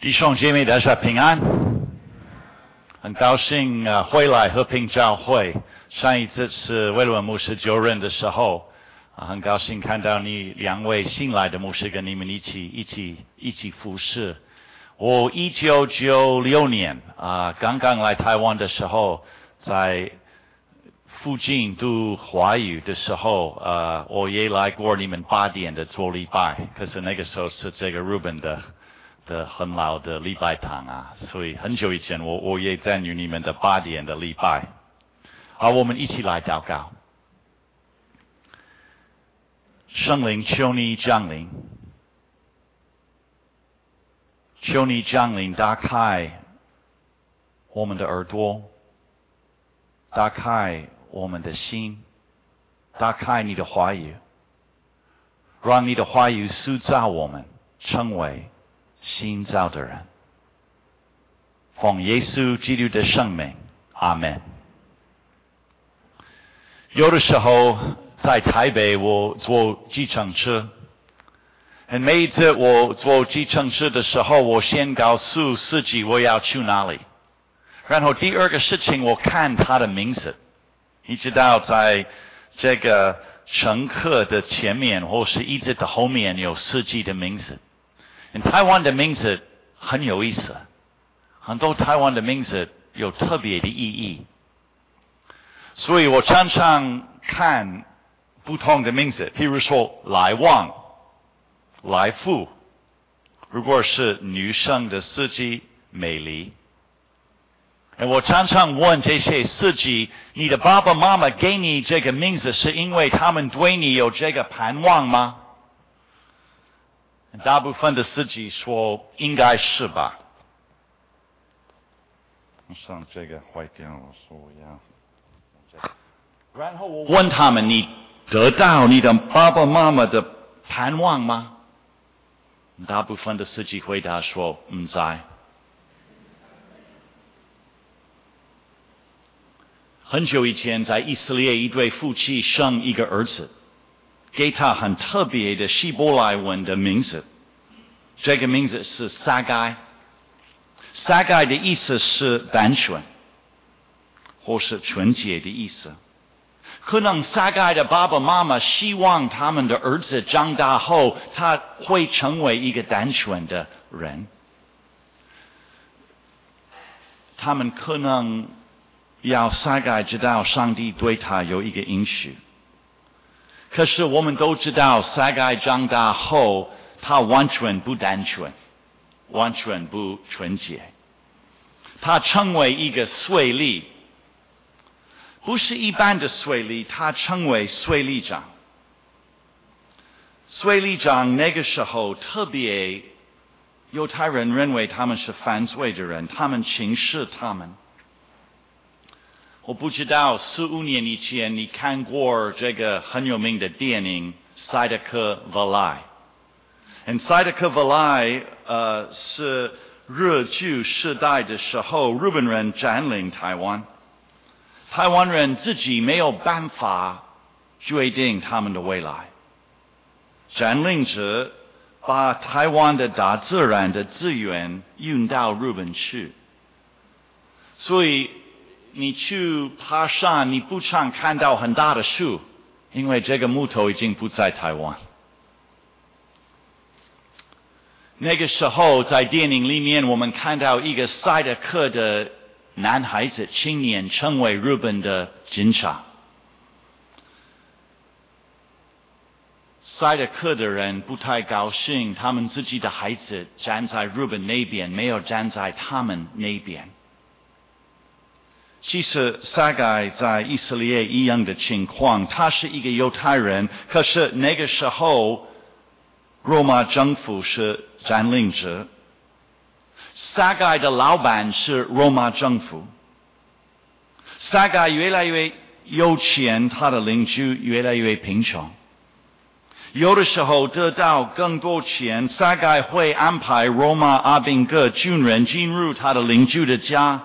弟兄姐妹，大家平安。很高兴回来和平教会。上一次是威廉牧师就任的时候，很高兴看到你两位新来的牧师跟你们一起服侍。我1996年刚刚来台湾的时候，在附近读华语的时候，我也来过你们8点的做礼拜，可是那个时候是这个日本的很老的礼拜堂所以很久以前我也参与你们的8点的礼拜。好，我们一起来祷告。圣灵，求你降临，求你降临，打开我们的耳朵，打开我们的心，打开你的话语，让你的话语塑造我们，成为新造的人。奉耶稣基督的圣名，阿们。有的时候在台北我坐计程车，每一次我坐计程车的时候，我先告诉司机我要去哪里，然后第二个事情我看他的名字。你知道在这个乘客的前面或是椅子的后面有司机的名字。台湾的名字很有意思，很多台湾的名字有特别的意义，所以我常常看不同的名字，譬如说来旺、来富，如果是女生的司机美丽。我常常问这些司机，你的爸爸妈妈给你这个名字是因为他们对你有这个盼望吗？大部分的司机说应该是吧。上这个坏掉了，说我要。然后我问他们，你得到你的爸爸妈妈的盼望吗？大部分的司机回答说不知道。很久以前，在以色列一对夫妻生一个儿子，给他很特别的希伯来文的名字，这个名字是撒该。撒该的意思是单纯，或是纯洁的意思。可能撒该的爸爸妈妈希望他们的儿子长大后，他会成为一个单纯的人。他们可能要撒该知道上帝对他有一个应许。可是我们都知道，撒该长大后，他完全不单纯，完全不纯洁。他成为一个税吏，不是一般的税吏，他成为税吏长。税吏长那个时候特别，犹太人认为他们是犯罪的人，他们轻视他们。我不知道4-5年以前你看过这个很有名的电影《赛德克·瓦莱》。赛德克·瓦莱是日据时代的时候，日本人占领台湾，台湾人自己没有办法决定他们的未来，占领者把台湾的大自然的资源运到日本去，所以你去爬山，你不常看到很大的树，因为这个木头已经不在台湾。那个时候在电影里面，我们看到一个赛德克的男孩子青年成为日本的警察。赛德克的人不太高兴，他们自己的孩子站在日本那边，没有站在他们那边。其实撒该在以色列一样的情况，他是一个犹太人，可是那个时候罗马政府是占领者，撒该的老板是罗马政府。撒该越来越有钱，他的邻居越来越贫穷。有的时候得到更多钱，撒该会安排罗马阿兵哥军人进入他的邻居的家。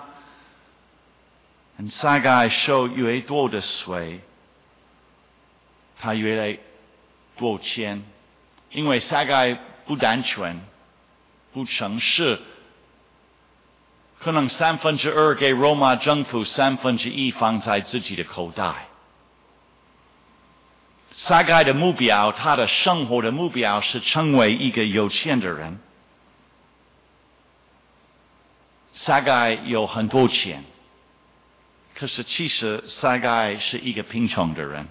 撒该收越多的税，他越来越多钱，因为撒该不单纯，不诚实， 可能2/3给罗马政府1/3放在自己的口袋。撒该的目标，他的生活的目标是成为一个有钱的人。撒该有很多钱，可是其实撒该是一个贫穷的人。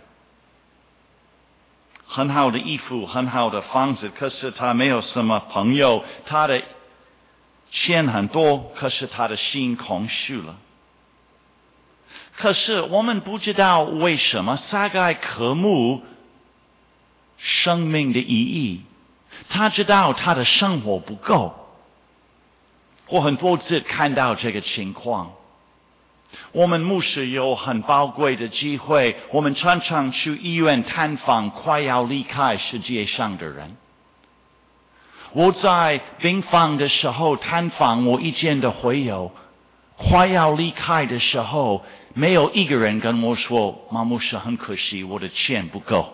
很好的衣服，很好的房子，可是他没有什么朋友。他的钱很多，可是他的心空虚了。可是我们不知道为什么撒该渴慕生命的意义，他知道他的生活不够。我很多次看到这个情况。我们牧师有很宝贵的机会，我们常常去医院探访快要离开世界上的人。我在病房的时候探访我以前的会友，快要离开的时候，没有一个人跟我说，马牧师很可惜我的钱不够。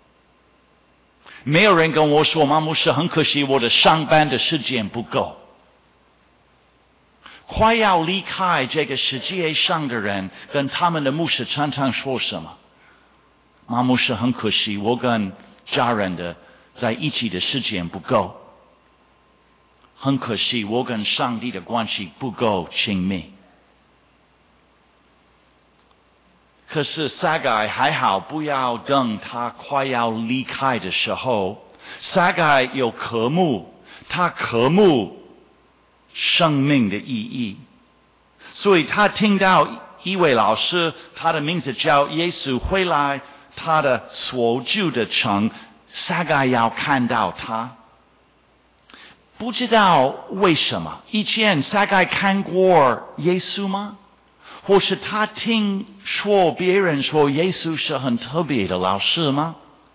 没有人跟我说，马牧师很可惜我的上班的时间不够。快要离开这个世界上的人跟他们的牧师常常说什么？马牧师很可惜我跟家人的在一起的时间不够，很可惜我跟上帝的关系不够亲密。可是撒该还好，不要等他快要离开的时候，撒该有渴慕，他渴慕生命的意义，所以他听到一位老师，他的名字叫耶稣回来他的所住的城，撒该要看到他。不知道为什么，以前撒该看过耶稣吗？或是他听说别人说耶稣是很特别的老师吗？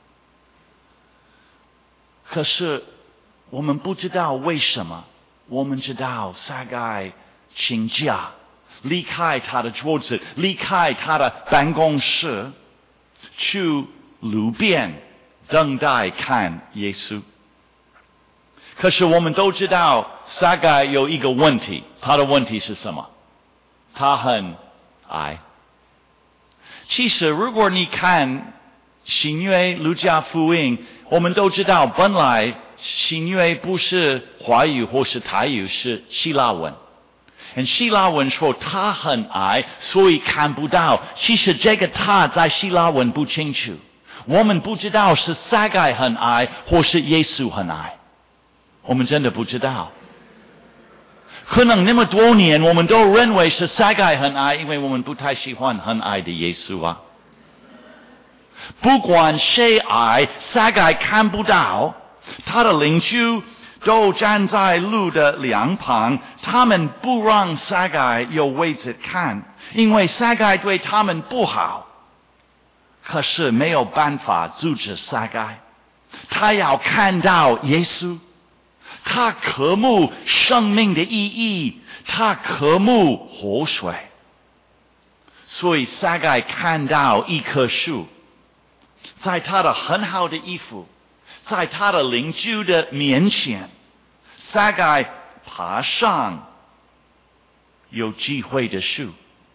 可是我们不知道为什么。我们知道撒该请假，离开他的桌子，离开他的办公室，去路边等待看耶稣。可是我们都知道撒该有一个问题，他的问题是什么？他很矮。其实如果你看新约路加福音，我们都知道本来新约不是华语或是台语，是希腊文。希腊文说他很矮，所以看不到。其实这个他在希腊文不清楚，我们不知道是撒该很矮或是耶稣很矮，我们真的不知道。可能那么多年我们都认为是撒该很矮，因为我们不太喜欢很矮的耶稣啊。不管谁矮，撒该看不到。他的邻居都站在路的两旁，他们不让撒该有位置看，因为撒该对他们不好。可是没有办法阻止撒该，他要看到耶稣，他渴慕生命的意义，他渴慕活水。所以撒该看到一棵树，在他的很好的衣服，在他的邻居的面前，撒该爬上有机会的树。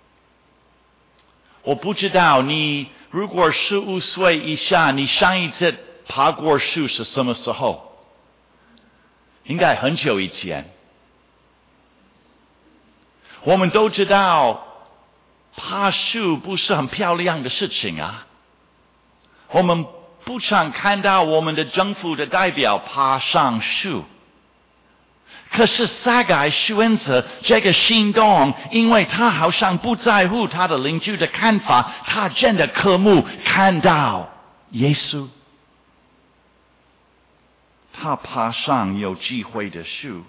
我不知道你如果15岁以下，你上一次爬过树是什么时候？应该很久以前。我们都知道爬树不是很漂亮的事情啊。我们不常看到我们的政府的代表爬上树。可是撒该选择这个行动，因为他好像不在乎他的邻居的看法，他真的渴慕看到耶稣。他爬上有机会的树，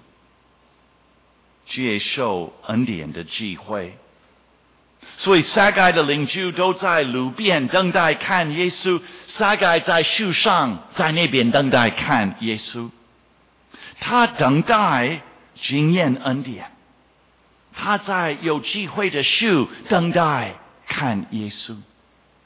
接受恩典的机会。所以撒该的邻居都在路边等待看耶稣，撒该在树上，在那边等待看耶稣。他等待经验恩典，他在有机会的树等待看耶稣。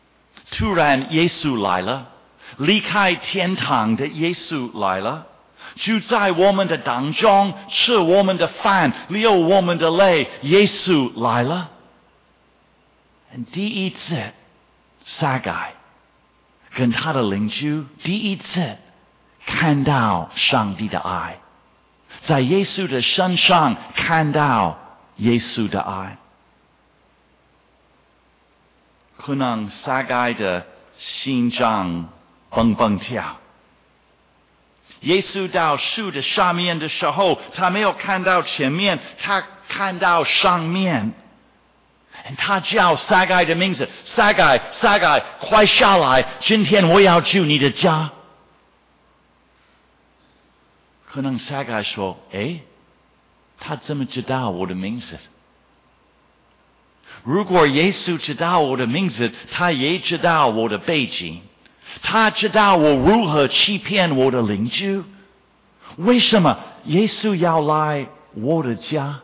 突然耶稣来了，离开天堂的耶稣来了， 就在我们的当中，吃我们的饭，流我们的泪。耶稣来了。第一次，撒该跟他的邻居第一次看到上帝的爱，在耶稣的身上看到耶稣的爱。可能撒该的心脏蹦蹦跳。耶稣到树的上面的时候，他没有看到前面，他看到上面。他叫撒该的名字，撒该，撒该，快下来！今天我要住你的家。可能撒该说：“他怎么知道我的名字？”如果耶稣知道我的名字，他也知道我的背景。他知道我如何欺骗我的邻居。为什么耶稣要来我的家？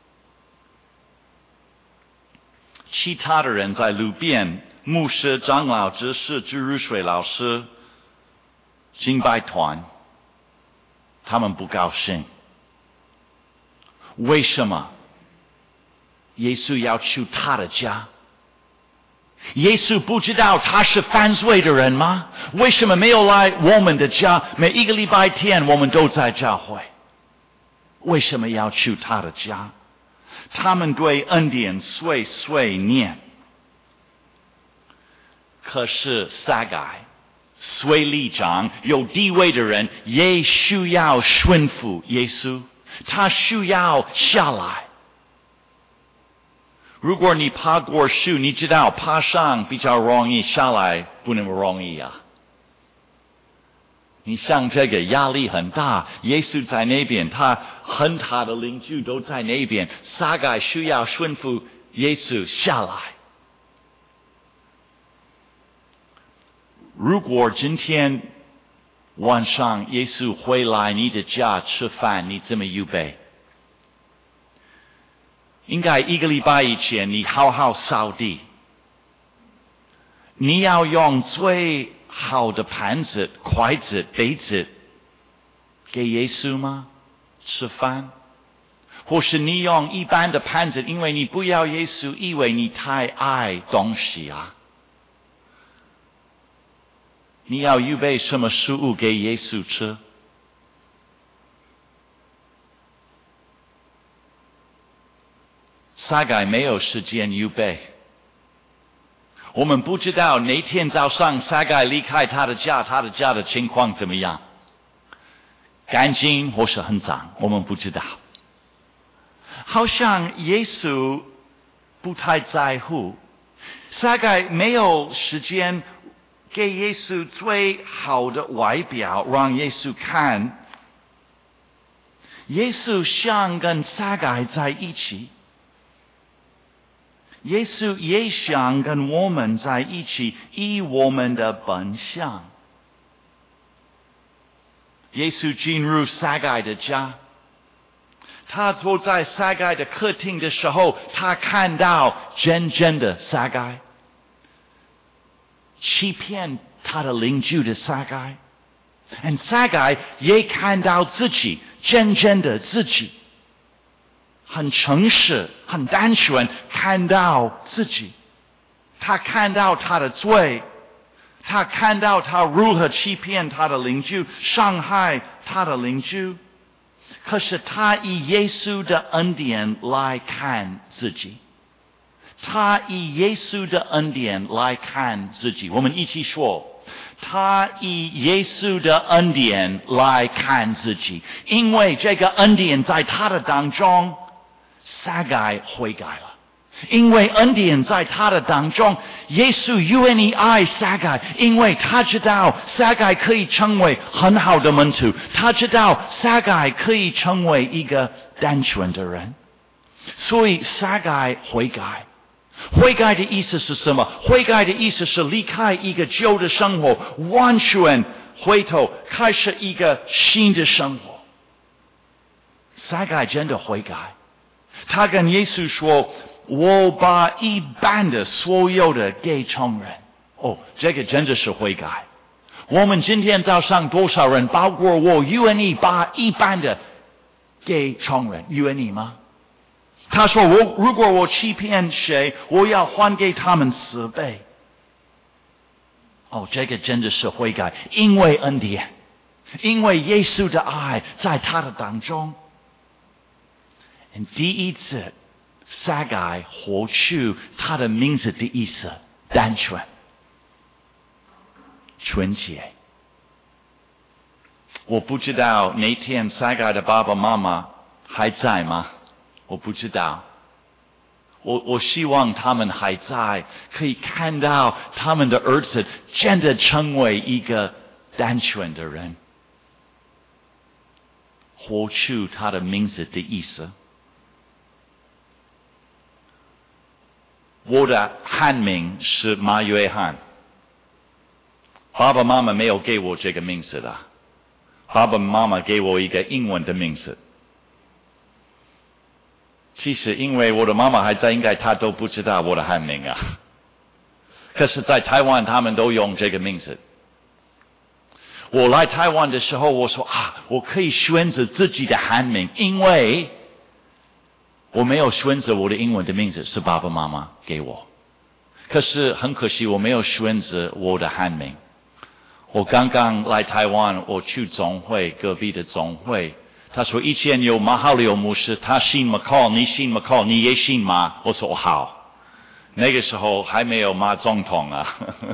其他的人在路边，牧师、长老、执事、主日水老师、敬拜团，他们不高兴。为什么耶稣要去他的家？耶稣不知道他是犯罪的人吗？为什么没有来我们的家？每一个礼拜天我们都在教会，为什么要去他的家？他们对恩典碎碎念。可是撒该虽力长有地位的人，也需要顺服耶稣，他需要下来。如果你爬过树，你知道爬上比较容易，下来不那么容易啊。你像这个压力很大，耶稣在那边，他的邻居都在那边，撒该需要顺服耶稣下来。如果今天晚上耶稣回来你的家吃饭，你怎么预备？应该一个礼拜以前你好好扫地，你要用最好的盘子、筷子、杯子给耶稣吗？吃饭？或是你用一般的盘子，因为你不要耶稣以为你太爱东西啊。你要预备什么食物给耶稣吃？撒该没有时间预备。我们不知道那天早上撒该离开他的家的情况怎么样，干净或是很脏，我们不知道。好像耶稣不太在乎，撒该没有时间给耶稣最好的外表让耶稣看。耶稣想跟撒该在一起，耶稣也想跟我们在一起，以我们的本相。耶稣进入撒该的家，他坐在撒该的客厅的时候，他看到真正的撒该，欺骗他的邻居的撒该，而撒该也看到自己真正的自己。很诚实，很单纯，看到自己，他看到他的罪，他看到他如何欺骗他的邻居，伤害他的邻居。可是他以耶稣的恩典来看自己，他以耶稣的恩典来看自己。我们一起说，他以耶稣的恩典来看自己，因为这个恩典在他的当中，撒该悔改了。因为恩典在他的当中，耶稣愿意爱撒该，因为他知道撒该可以成为很好的门徒，他知道撒该可以成为一个单纯的人，所以撒该悔改。悔改的意思是什么？悔改的意思是离开一个旧的生活，完全回头开始一个新的生活。撒该真的悔改，他跟耶稣说，我把一般的所有的给穷人。这个真的是悔改。 我们今天早上多少人，包括我 UNE 把一半的给穷人 UNE 吗？他说如果我欺骗谁，我要还给他们10倍。这个真的是悔改，因为恩典，因为耶稣的爱在他的当中。第一次撒该活出他的名字的意思，单纯纯洁。我不知道那天撒该的爸爸妈妈还在吗？我不知道。我希望他们还在，可以看到他们的儿子真的成为一个单纯的人，活出他的名字的意思。我的汉名是马约翰，爸爸妈妈没有给我这个名字的，爸爸妈妈给我一个英文的名字。其实因为我的妈妈还在，应该她都不知道我的汉名啊。可是在台湾他们都用这个名字。我来台湾的时候，我说我可以选择自己的汉名，因为我没有选择我的英文的名字，是爸爸妈妈给我。可是很可惜，我没有选择我的汉名。我刚刚来台湾，我去总会，隔壁的总会，他说以前有马哈柳牧师，他姓McCall，你姓McCall，你也姓马。我说好，那个时候还没有马总统啊。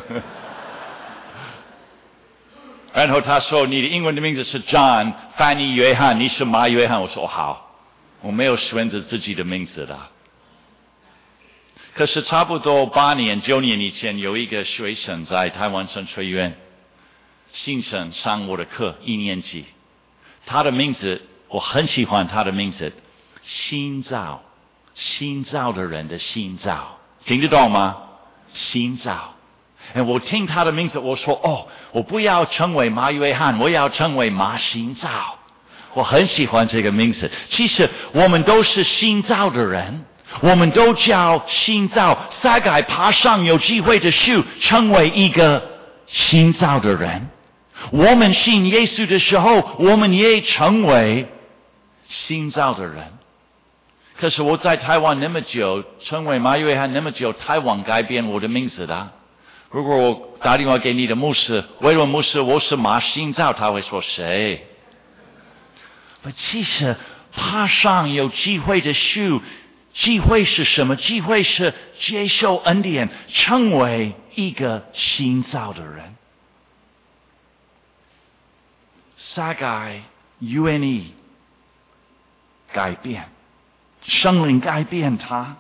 然后他说你的英文的名字是 John， 翻译约翰，你是马约翰。我说好，我没有选择自己的名字的。可是差不多8年、9年以前，有一个学生在台湾神学院新生上我的课，1年级。他的名字我很喜欢，他的名字新造，新造的人的新造，听得懂吗？新造。我听他的名字，我说我不要成为马约翰，我要成为马新造。我很喜欢这个名字。其实我们都是新造的人，我们都叫新造。撒该爬上有机会的树，成为一个新造的人。我们信耶稣的时候，我们也成为新造的人。可是我在台湾那么久，成为马约翰那么久，台湾改变我的名字的。如果我打电话给你的牧师，威伦牧师，我是马新造，他会说谁？其实爬上有机会的树，机会是什么？机会是接受恩典，成为一个新造的人。撒该 UNE 改变，圣灵改变他。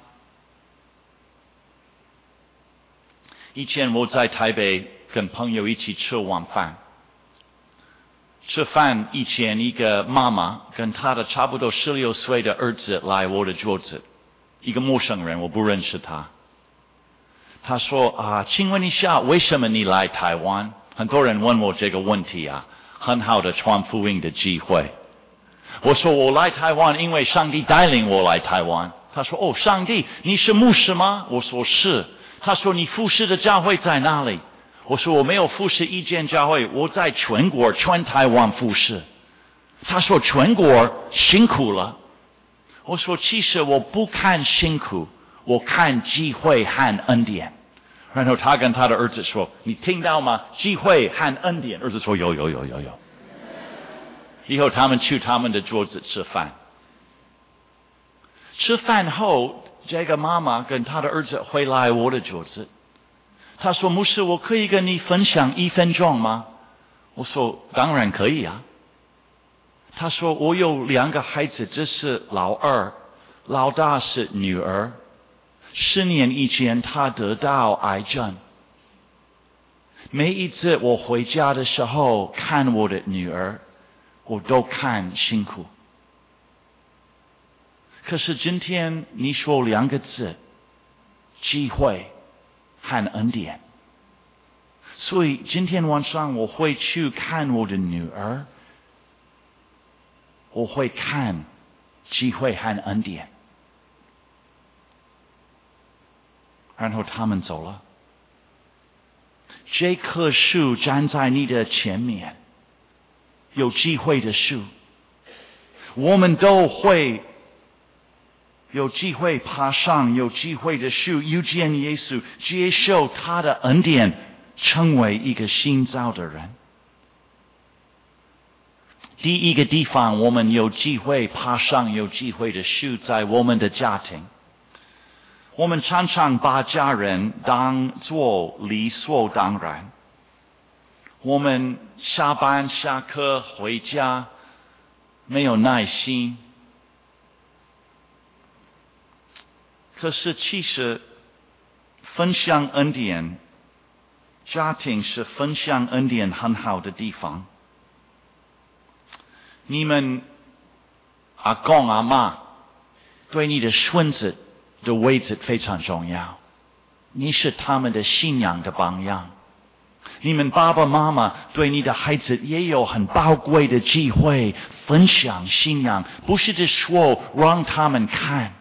以前我在台北跟朋友一起吃晚饭，吃饭以前一个妈妈跟她的差不多16岁的儿子来我的桌子，一个陌生人，我不认识他。他说请问一下，为什么你来台湾？很多人问我这个问题啊，很好的传福音的机会。我说我来台湾，因为上帝带领我来台湾。他说上帝，你是牧师吗？我说是。他说你服侍的教会在哪里？我说我没有服侍一间教会，我在全国全台湾服侍。他说全国辛苦了。我说其实我不看辛苦，我看机会和恩典。然后他跟他的儿子说，你听到吗？机会和恩典。儿子说有。以后他们去他们的桌子吃饭。吃饭后，这个妈妈跟她的儿子回来我的桌子。他说牧师，我可以跟你分享1分钟吗？我说当然可以啊。他说我有2个孩子，这是老二，老大是女儿。10年以前她得到癌症。每一次我回家的时候看我的女儿，我都看辛苦。可是今天你说2个字，机会和恩典。所以今天晚上我会去看我的女儿，我会看机会和恩典。然后他们走了。 这棵树站在你的前面，有机会的树，我们都会有机会爬上有机会的树，遇见耶稣，接受他的恩典，成为一个新造的人。第一个地方，我们有机会爬上有机会的树，在我们的家庭。我们常常把家人当作理所当然。我们下班下课回家没有耐心。可是其实分享恩典，家庭是分享恩典很好的地方。你们阿公阿嬷对你的孙子的位置非常重要，你是他们的信仰的榜样。你们爸爸妈妈对你的孩子也有很宝贵的机会分享信仰，不是只说让他们看。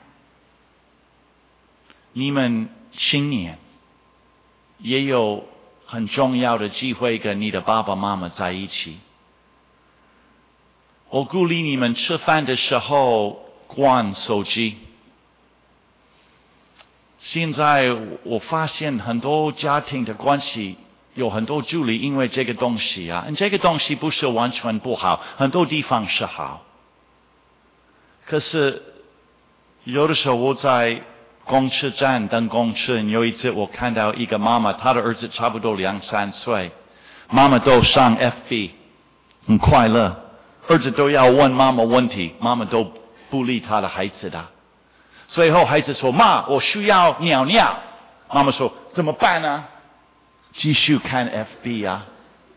你们青年也有很重要的机会跟你的爸爸妈妈在一起。我鼓励你们吃饭的时候关手机。现在我发现很多家庭的关系有很多距离，因为这个东西啊，这个东西不是完全不好，很多地方是好。可是有的时候我在公车站等公车，有一次我看到一个妈妈，她的儿子差不多2、3岁，妈妈都上 FB， 很快乐。儿子都要问妈妈问题，妈妈都不理他的孩子的。最后孩子说：“妈，我需要尿尿。”妈妈说：“怎么办呢？”继续看 FB 啊。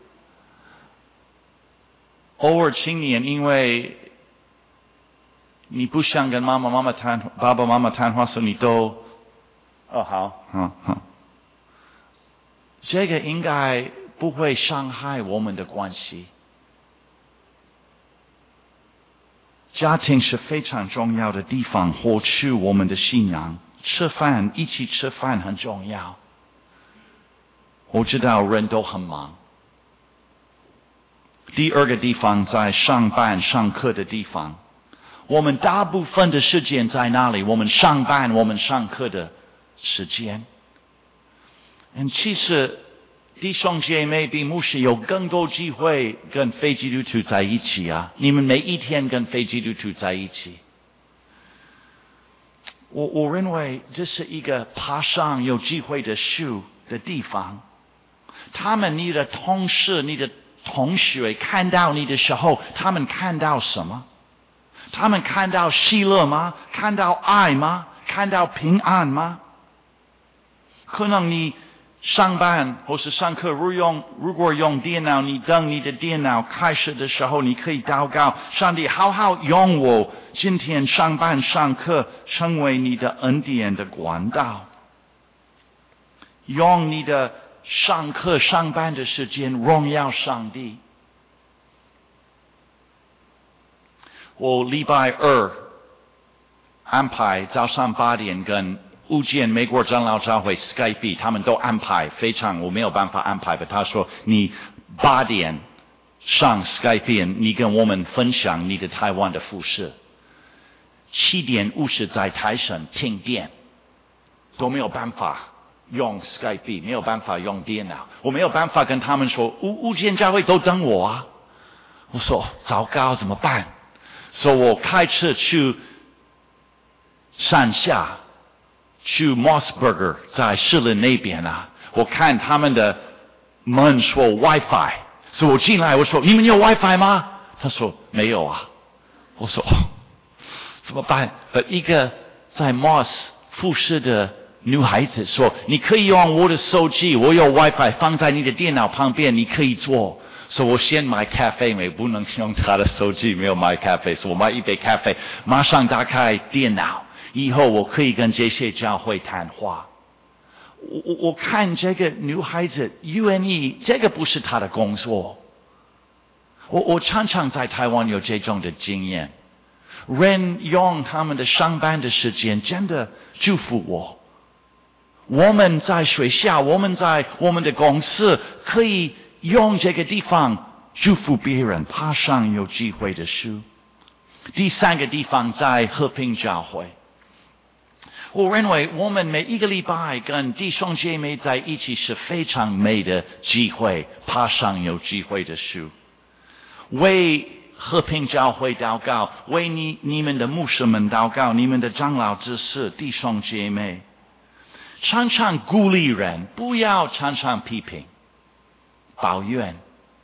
偶尔青年，因为你不想跟爸爸妈妈谈话时，你都好。这个应该不会伤害我们的关系。家庭是非常重要的地方，获取我们的信仰。吃饭，一起吃饭很重要。我知道人都很忙。第二个地方，在上班上课的地方，我们大部分的时间在哪里？我们上班，我们上课的时间。其实弟兄姐妹比牧师有更多机会跟非基督徒在一起啊！你们每一天跟非基督徒在一起，我认为这是一个爬上有机会的树的地方。你的同事、你的同学看到你的时候，他们看到什么？他们看到喜乐吗？看到爱吗？看到平安吗？可能你上班或是上课，如果用电脑，你等你的电脑开始的时候，你可以祷告，上帝好好用我今天上班上课，成为你的恩典的管道，用你的上课上班的时间荣耀上帝。我礼拜2安排早上8点跟遇见美国长老教会 Skype， 他们都安排非常，我没有办法安排的。他说你8点上 Skype， 你跟我们分享你的台湾的服事。7点50在台省停电，都没有办法用 Skype， 没有办法用电脑，我没有办法跟他们说遇见教会都等我啊。我说糟糕，怎么办？所以我开车去山下。去 Mossberger 在士林那边啊，我看他们的门说 WiFi， 所以我进来我说你们有 WiFi 吗？他说没有啊。我说怎么办？一个在 Moss 服侍的女孩子说你可以用我的手机，我有 WiFi 放在你的电脑旁边，你可以做。所以我先买咖啡，我不能用他的手机，没有买咖啡，所以我买一杯咖啡，马上打开电脑。以后我可以跟这些教会谈话。我看这个女孩子愿意，这个不是她的工作。我常常在台湾有这种的经验，人用他们的上班的时间真的祝福我。 我们在学校，我们在我们的公司，可以用这个地方祝福别人，爬上有机会的树。第三个地方在和平教会。我认为我们每一个礼拜跟弟兄姐妹在一起是非常美的机会，爬上有机会的树。为和平教会祷告，为你们的牧师们祷告，你们的长老执事弟兄姐妹，常常鼓励人，不要常常批评抱怨。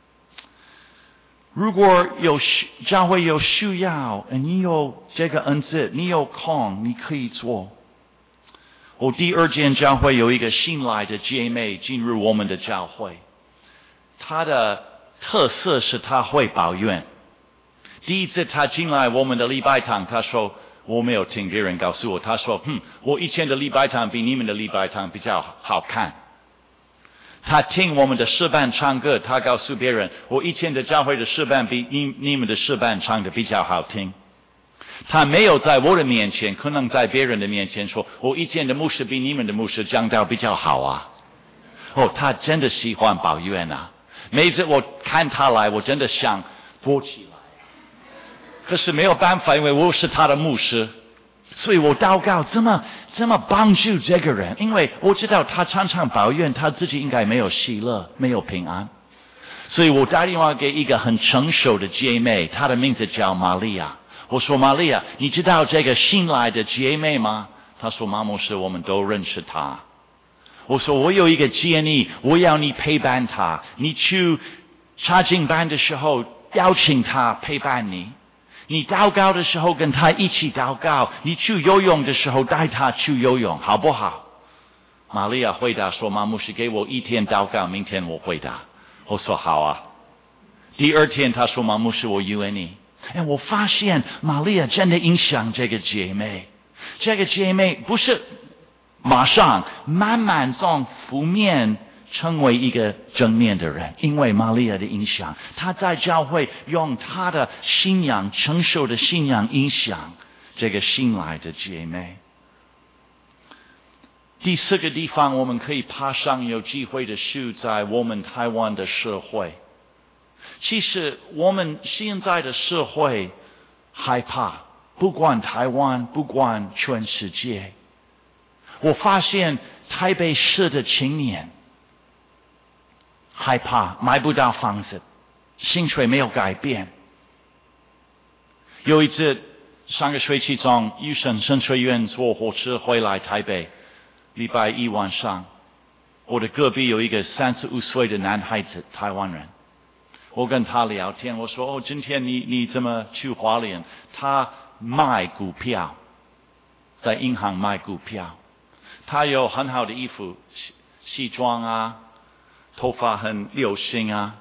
如果教会有需要，你有这个恩赐，你有空，你可以做。我第二间教会有一个新来的姐妹进入我们的教会，她的特色是她会抱怨。第一次她进来我们的礼拜堂，她说我没有听别人告诉我，她说我以前的礼拜堂比你们的礼拜堂比较好看。她听我们的诗班唱歌，她告诉别人我以前的教会的诗班比你们的诗班唱的比较好听。他没有在我的面前，可能在别人的面前说我以前的牧师比你们的牧师讲道比较好啊。他真的喜欢抱怨啊。每次我看他来，我真的想躲起来，可是没有办法，因为我是他的牧师，所以我祷告怎么帮助这个人，因为我知道他常常抱怨，他自己应该没有喜乐，没有平安。所以我打电话给一个很成熟的姐妹，她的名字叫玛利亚。我说玛利亚，你知道这个新来的姐妹吗？她说马牧师，我们都认识她。我说我有一个建议，我要你陪伴她，你去查经班的时候邀请她陪伴你，你祷告的时候跟她一起祷告，你去游泳的时候带她去游泳，好不好？玛利亚回答说，马牧师给我一天祷告，明天我回答。我说好啊。第二天她说，马牧师我约你。我发现玛利亚真的影响这个姐妹，这个姐妹不是马上慢慢从负面成为一个正面的人，因为玛利亚的影响，她在教会用她的信仰，成熟的信仰影响这个新来的姐妹。第四个地方我们可以爬上有机会的树，在我们台湾的社会。其实我们现在的社会害怕，不管台湾，不管全世界。我发现台北市的青年害怕买不到房子，薪水没有改变。有一次上个学期从玉山神学院坐火车回来台北，礼拜一晚上，我的隔壁有一个35岁的男孩子，台湾人。我跟他聊天，我说今天你怎么去花莲？他卖股票，在银行卖股票。他有很好的衣服，西装啊，头发很流行啊。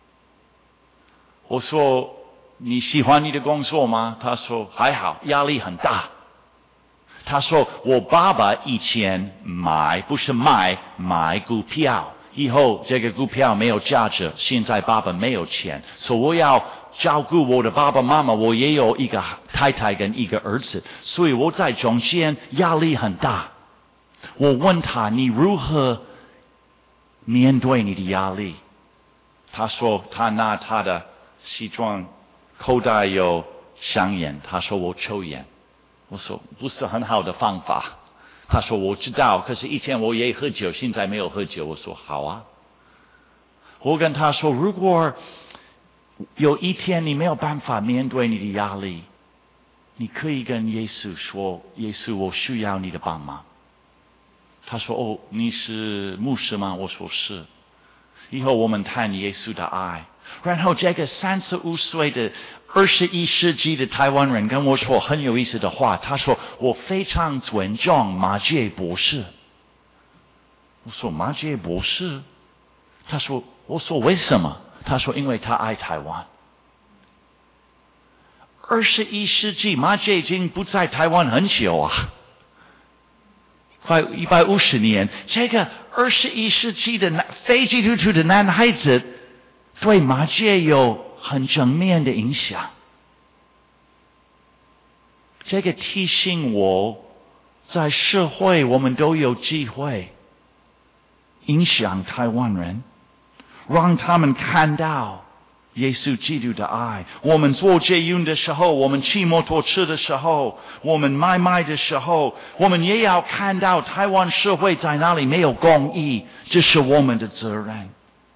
我说你喜欢你的工作吗？他说还好，压力很大。他说我爸爸以前买股票，以后这个股票没有价值，现在爸爸没有钱，所以我要照顾我的爸爸妈妈，我也有一个太太跟一个儿子，所以我在中间压力很大。我问他你如何面对你的压力？他说他拿他的西装口袋有香烟，他说我抽烟。我说不是很好的方法。他说我知道，可是以前我也喝酒，现在没有喝酒。我说好啊。我跟他说，如果有一天你没有办法面对你的压力，你可以跟耶稣说，耶稣我需要你的帮忙。他说你是牧师吗？我说是。以后我们谈耶稣的爱。然后这个35岁的21世纪的台湾人跟我说很有意思的话，他说我非常尊重马偕博士。我说马偕博士？我说为什么？他说因为他爱台湾。21世纪马偕已经不在台湾很久啊，快150年。这个21世纪的非基督徒的男孩子对马偕有很正面的影响。这个提醒我， 在社会我们都有机会影响台湾人，让他们看到耶稣基督的爱。我们做捷运的时候，我们骑摩托车的时候，我们买卖的时候，我们也要看到台湾社会在哪里没有公义，这是我们的责任。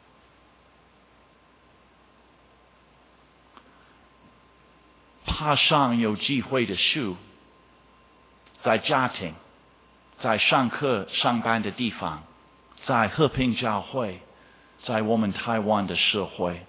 爬上有机会的树，在家庭，在上课上班的地方，在和平教会，在我们台湾的社会。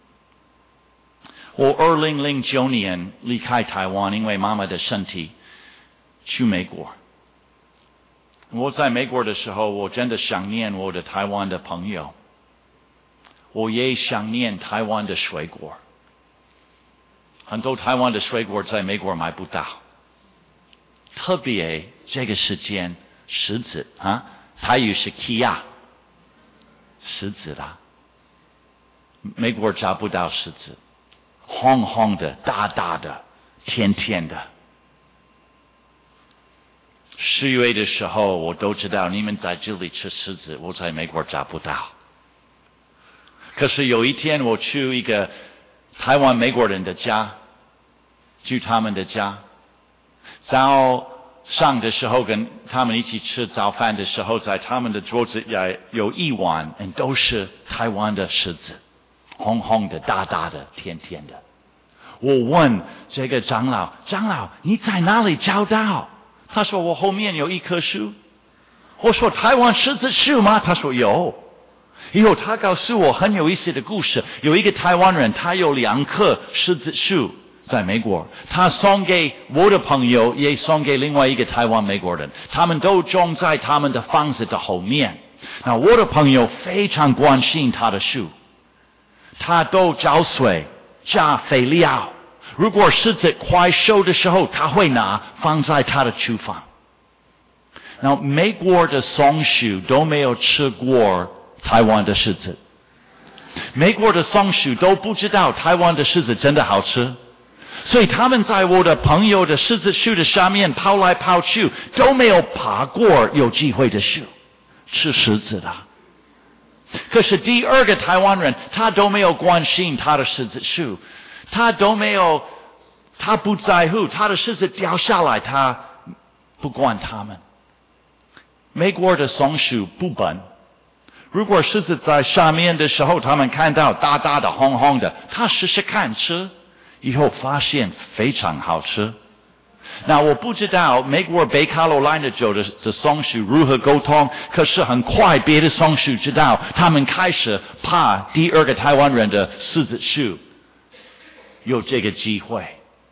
我2009年离开台湾，因为妈妈的身体去美国。我在美国的时候，我真的想念我的台湾的朋友，我也想念台湾的水果。很多台湾的水果在美国买不到，特别这个时间柿子啊，台语是 Kia， 柿子啦，美国找不到柿子，红红的、大大的、甜甜的。10月的时候，我都知道你们在这里吃柿子，我在美国找不到。可是有一天，我去一个台湾美国人的家，去他们的家，早上的时候跟他们一起吃早饭的时候，在他们的桌子也有一碗，都是台湾的柿子，红红的、大大的、甜甜的。我问这个长老，你在哪里找到？他说我后面有一棵树。我说台湾柿子树吗？他说有。以后他告诉我很有意思的故事，有一个台湾人，他有2棵柿子树在美国，他送给我的朋友，也送给另外一个台湾美国人，他们都种在他们的房子的后面。那我的朋友非常关心他的树，他都浇水加肥料，如果柿子快熟的时候，他会拿放在他的厨房。然后美国的松鼠都没有吃过台湾的柿子，美国的松鼠都不知道台湾的柿子真的好吃，所以他们在我的朋友的柿子树的下面跑来跑去，都没有爬过有机会的树吃柿子的。可是第2个台湾人，他都没有关心他的柿子树，他不在乎，他的柿子掉下来，他不管他们。美国的松鼠不笨，如果柿子在下面的时候，他们看到大大的、红红的，他试试看吃，以后发现非常好吃。那我不知道美国北卡罗来纳州的松鼠如何沟通，可是很快别的松鼠知道，他们开始爬第2个台湾人的柿子树，有这个机会。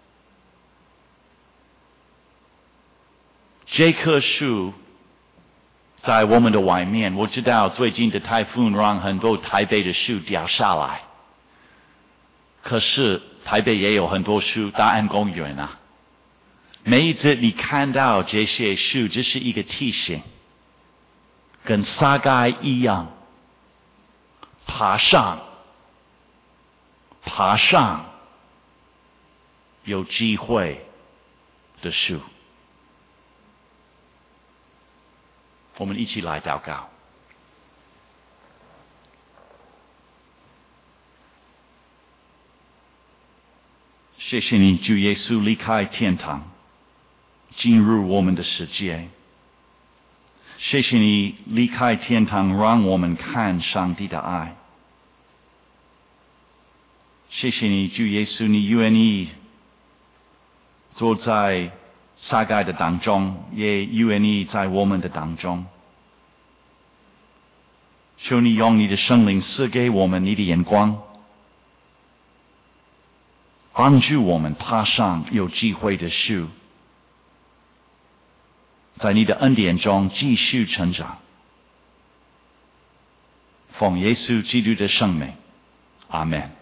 这棵树在我们的外面，我知道最近的台风让很多台北的树掉下来，可是台北也有很多树，大安公园啊。每一次你看到这些树，这是一个提醒，跟撒该一样，爬上有机会的树。我们一起来祷告。谢谢你，主耶稣离开天堂，进入我们的世界。谢谢你离开天堂，让我们看上帝的爱。谢谢你，主耶稣，你愿意坐在撒该的当中，也愿意在我们的当中。求你用你的圣灵赐给我们你的眼光，帮助我们爬上有机会的树，在你的恩典中继续成长。奉耶稣基督的圣名，阿们。